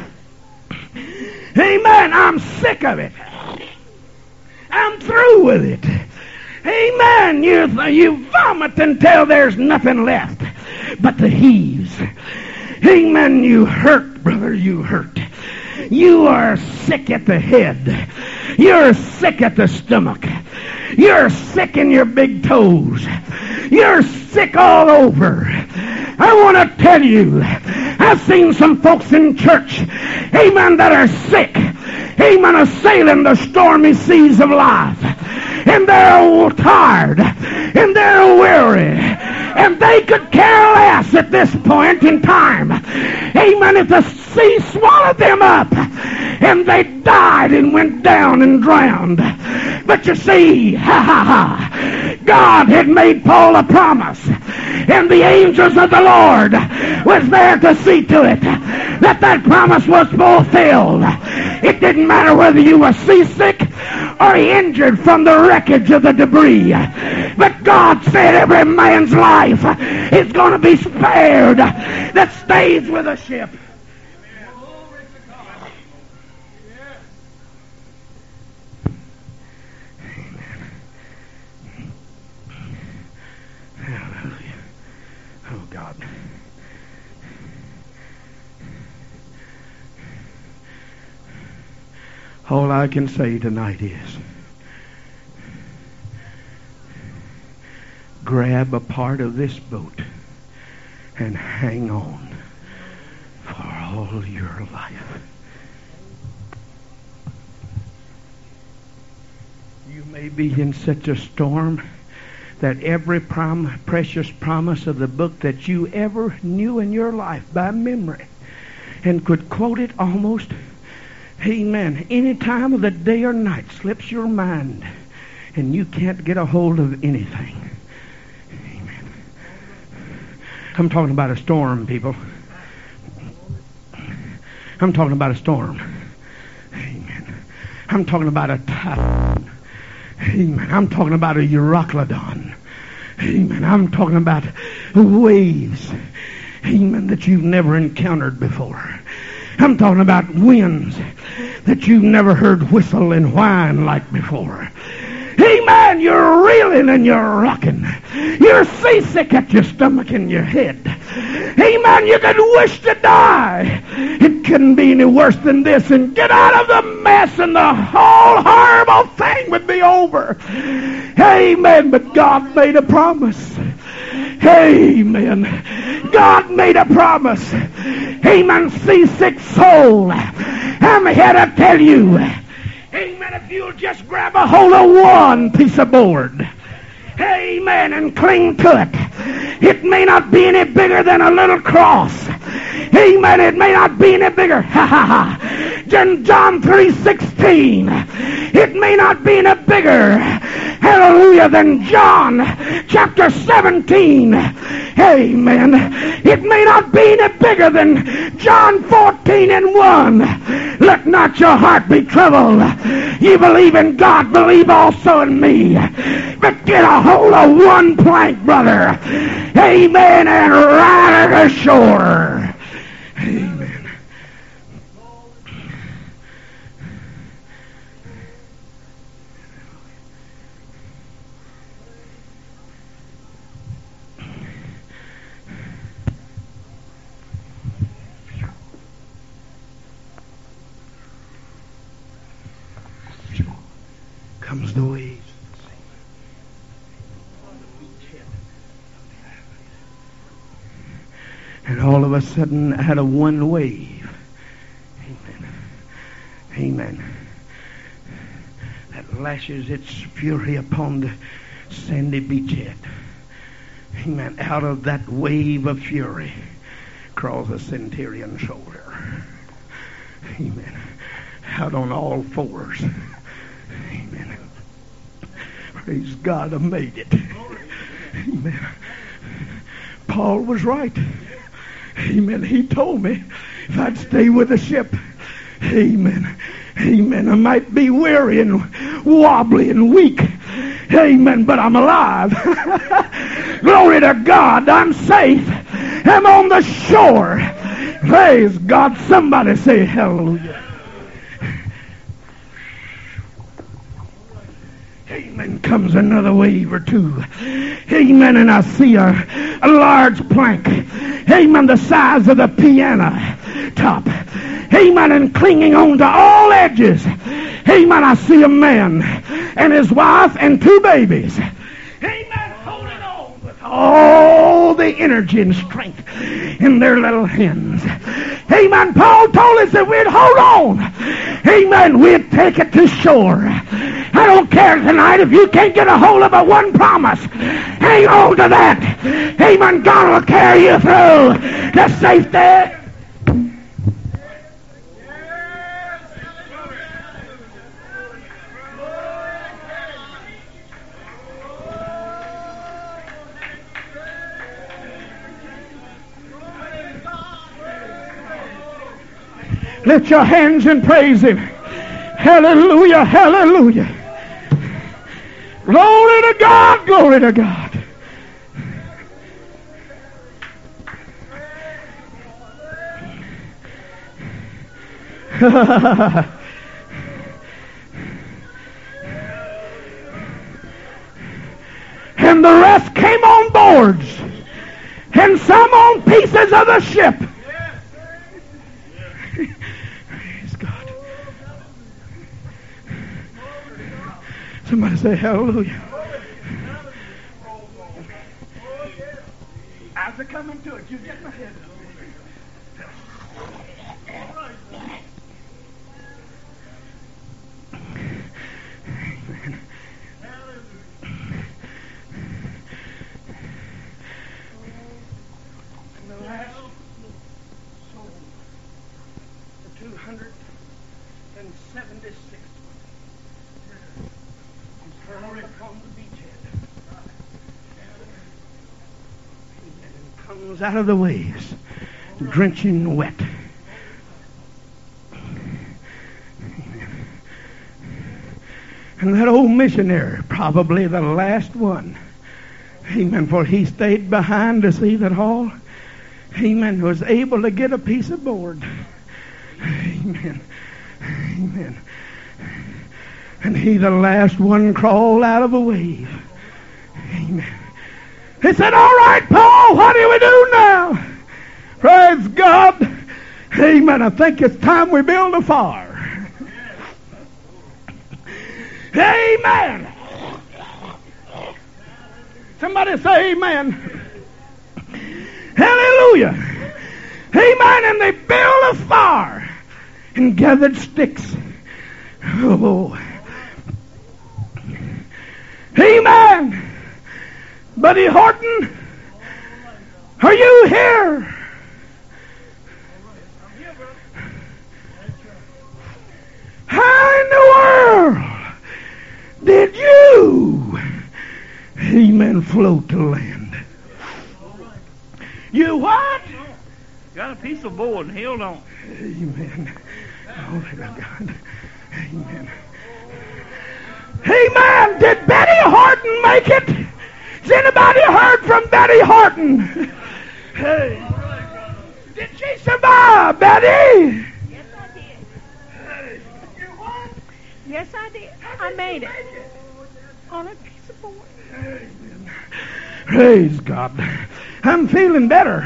B: Amen. I'm sick of it. I'm through with it. Amen. You, you vomit until there's nothing left but the heaves. Amen. You hurt, brother. You hurt. You are sick at the head. You're sick at the stomach. You're sick in your big toes. You're sick all over. I want to tell you, I've seen some folks in church, amen, that are sick, amen, of sailing the stormy seas of life. And they're tired, and they're weary, and they could care less at this point in time, amen, if the sea swallowed them up, and they died and went down and drowned. But you see, ha ha ha, God had made Paul a promise, and the angels of the Lord was there to see to it that that promise was fulfilled. It didn't matter whether you were seasick or injured from the wreckage of the debris, but God said every man's life is going to be spared that stays with a ship. Oh, God. All I can say tonight is grab a part of this boat and hang on for all your life. You may be in such a storm that every prom- precious promise of the book that you ever knew in your life by memory and could quote it almost, amen, any time of the day or night slips your mind and you can't get a hold of anything. Amen. I'm talking about a storm, people. I'm talking about a storm. Amen. I'm talking about a typhoon. Amen. I'm talking about a Euroclydon. Amen. I'm talking about waves. Amen. That you've never encountered before. I'm talking about winds that you've never heard whistle and whine like before. Amen. You're reeling and you're rocking. You're seasick at your stomach and your head. Amen. You could wish to die. It couldn't be any worse than this, and get out of the mess and the whole horrible thing would be over. Amen. But God made a promise. Amen. God made a promise. Amen. Seasick soul. I'm here to tell you, Amen. If you'll just grab a hold of one piece of board. Amen. And cling to it. It may not be any bigger than a little cross. Amen. It may not be any bigger. Ha ha ha. Than John three sixteen. It may not be any bigger. Hallelujah. Than John chapter seventeen. Amen. It may not be any bigger than John fourteen and one. Let not your heart be troubled. You believe in God, believe also in me. But get a hold of one plank, brother. Amen. And ride ashore. Amen. Comes the waves. And all of a sudden, out of one wave, amen, amen, that lashes its fury upon the sandy beachhead, amen, out of that wave of fury crawls a centurion soldier, amen, out on all fours, amen. Praise God, I made it. Amen. Paul was right. Amen. He told me if I'd stay with the ship, amen, amen, I might be weary and wobbly and weak, amen, but I'm alive. Glory to God, I'm safe. I'm on the shore. Praise God. Somebody say hallelujah. Amen. Comes another wave or two. Amen. And I see a, a large plank. Amen. The size of the piano top. Amen. And clinging on to all edges. Amen. I see a man and his wife and two babies. Amen. Holding on with all the energy and strength in their little hands. Amen. Paul told us that we'd hold on. Amen. We'd take it to shore. I don't care tonight if you can't get a hold of a one promise. Hang on to that. Amen. God will carry you through to safety. Lift your hands and praise Him. Hallelujah, hallelujah. Glory to God, glory to God. And the rest came on boards, and some on pieces of the ship. Praise God. Somebody say hallelujah. As they're coming to it, you get my head up. And the last soul, the two hundred seventy-sixth one, is hurling from the beachhead. And comes out of the waves, drenching wet. And that old missionary, probably the last one, amen, for he stayed behind to see that all, amen, was able to get a piece of board. Amen. Amen. And he, the last one, crawled out of a wave. Amen. He said, all right, Paul, what do we do now? Praise God. Amen. I think it's time we build a fire. Amen. Somebody say amen. Hallelujah. Amen. And they built a fire and gathered sticks, Oh. Amen. Buddy Horton, are you here? How in the world did you, amen, float to land? You what?
C: Got a piece of board and held on.
B: Amen. Glory to God. Amen. Amen. Did Betty Horton make it? Has anybody heard from Betty Horton? Hey. Did she survive, Betty?
D: Yes, I did. Hey. You what? Yes, I did. I made it. On a piece of board.
B: Amen. Praise God. I'm feeling better.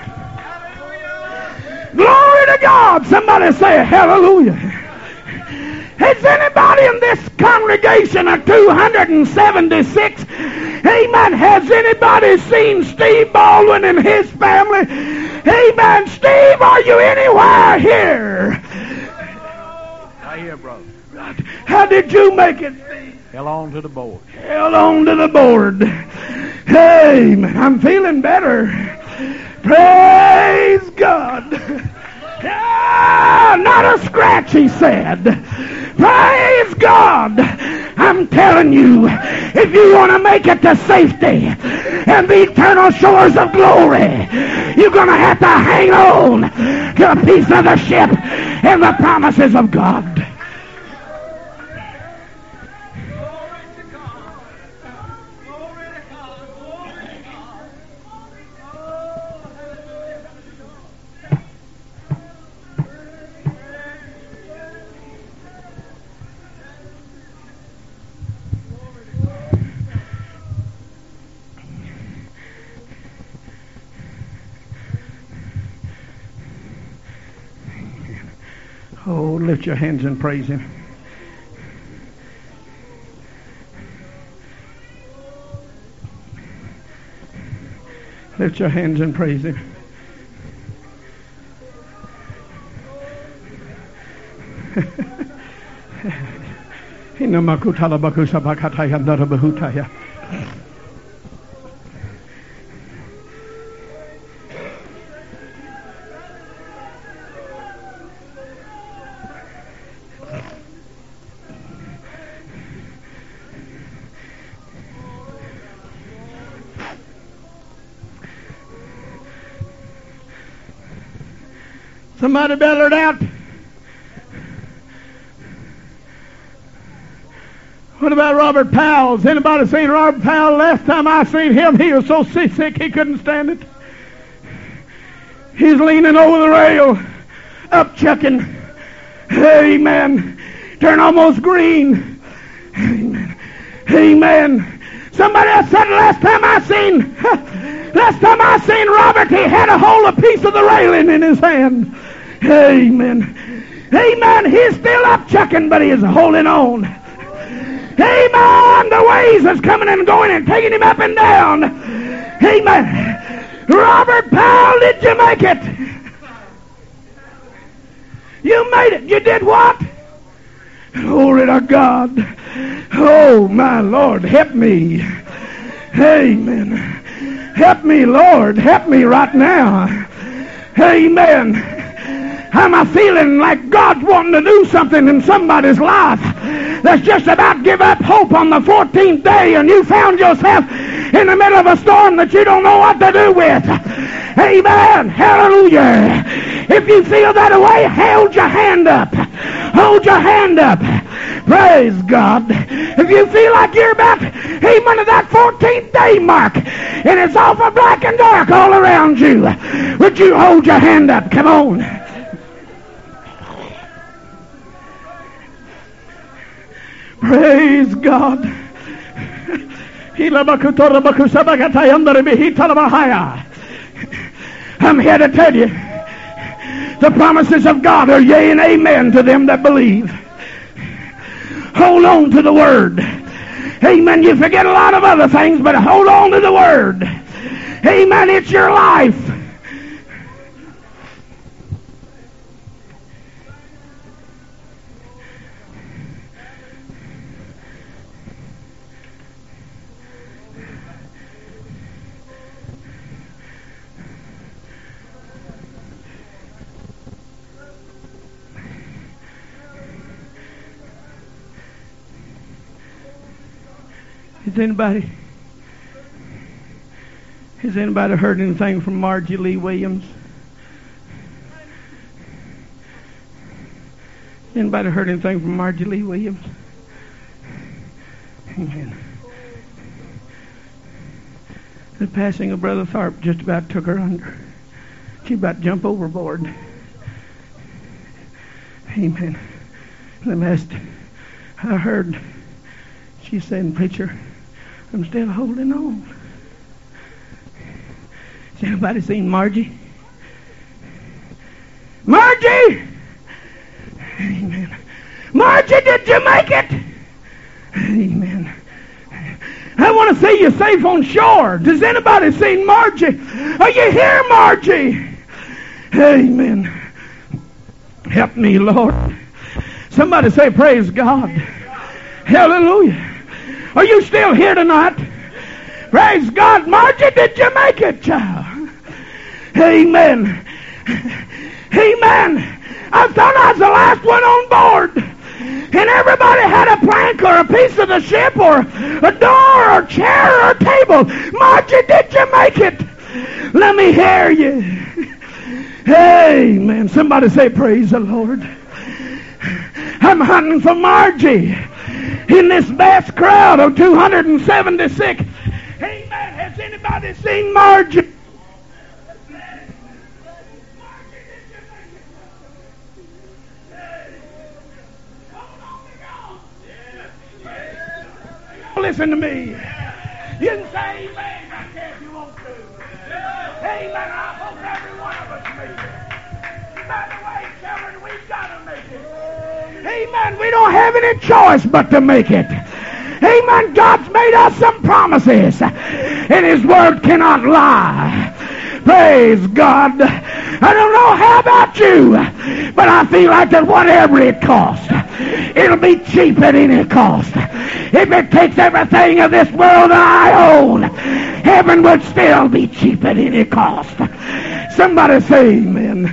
B: Glory to God. Somebody say hallelujah. Has anybody in this congregation of two hundred seventy-six, amen, has anybody seen Steve Baldwin and his family? Amen. Steve, are you anywhere here?
C: Right here, brother.
B: How did you make it, Steve?
C: Held on to the board.
B: Held on to the board. Amen. I'm feeling better. Praise God. Ah, not a scratch, he said. Praise God. I'm telling you, if you want to make it to safety and the eternal shores of glory, you're going to have to hang on to a piece of the ship and the promises of God. Oh, lift your hands and praise Him. Lift your hands and praise Him. Somebody bellered out. What about Robert Powell? Has anybody seen Robert Powell? Last time I seen him, he was so seasick he couldn't stand it. He's leaning over the rail, up chucking. Amen. Turn almost green. Amen. Amen. Somebody else said last time I seen, last time I seen Robert, he had a hold of a piece of the railing in his hand. Amen. Amen. He's still up chucking, but he is holding on. Amen. The waves is coming and going and taking him up and down. Amen. Robert Powell, did you make it? You made it. You did what? Glory to God. Oh, my Lord, help me. Amen. Help me, Lord. Help me right now. Amen. Am I feeling like God's wanting to do something in somebody's life that's just about give up hope on the fourteenth day, and you found yourself in the middle of a storm that you don't know what to do with? Amen. Hallelujah. If you feel that way, hold your hand up. Hold your hand up. Praise God. If you feel like you're about, amen, to that fourteenth day mark, and it's awful black and dark all around you, would you hold your hand up? Come on. Praise God. I'm here to tell you, the promises of God are yea and amen to them that believe. Hold on to the Word. Amen. You forget a lot of other things, but hold on to the Word. Amen. It's your life. Has anybody, has anybody heard anything from Margie Lee Williams? Anybody heard anything from Margie Lee Williams? Amen. The passing of Brother Tharp just about took her under. She about jumped overboard. Amen. The last I heard, she said, "Preacher, I'm still holding on." Has anybody seen Margie? Margie! Amen. Margie, did you make it? Amen. I want to see you safe on shore. Does anybody seen Margie? Are you here, Margie? Amen. Help me, Lord. Somebody say, praise God. Hallelujah. Are you still here tonight? Praise God. Margie, did you make it, child? Amen. Amen. I thought I was the last one on board. And everybody had a plank or a piece of the ship or a door or a chair or a table. Margie, did you make it? Let me hear you. Amen. Somebody say, praise the Lord. I'm hunting for Margie in this vast crowd of two hundred seventy-six. Amen. Has anybody seen Margie? Listen to me. You can say amen right there if you want to. Amen. I hope every one of us make it. By the way, children, we've got to make it. Amen. We don't have any choice but to make it. Amen. God's made us some promises, and His Word cannot lie. Praise God. I don't know how about you, but I feel like that whatever it costs, it'll be cheap at any cost. If it takes everything of this world that I own, heaven would still be cheap at any cost. Somebody say amen.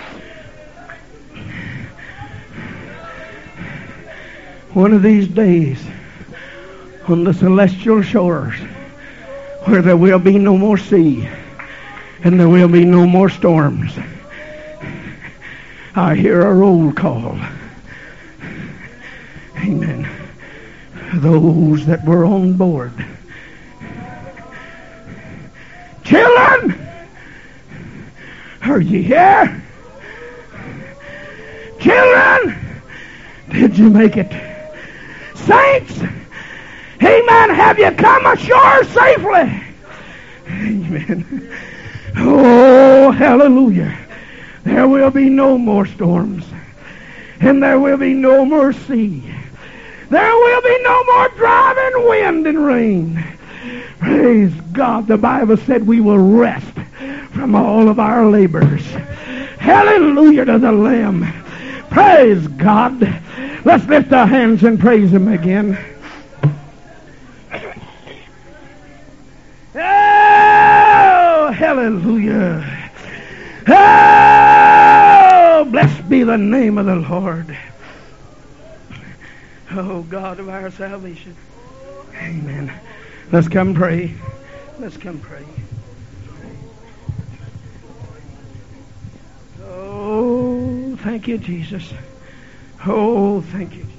B: One of these days, on the celestial shores, where there will be no more sea, and there will be no more storms, I hear a roll call. Amen. Those that were on board. Children, are you here? Children, did you make it? Saints, amen, have you come ashore safely? Amen. Oh, hallelujah. There will be no more storms, and there will be no more sea. There will be no more driving wind and rain. Praise God. The Bible said we will rest from all of our labors. Hallelujah to the Lamb. Praise God. Let's lift our hands and praise Him again. Oh, hallelujah. Oh, blessed be the name of the Lord. Oh, God of our salvation. Amen. Let's come pray. Let's come pray. Oh, thank you, Jesus. Oh, thank you, Jesus.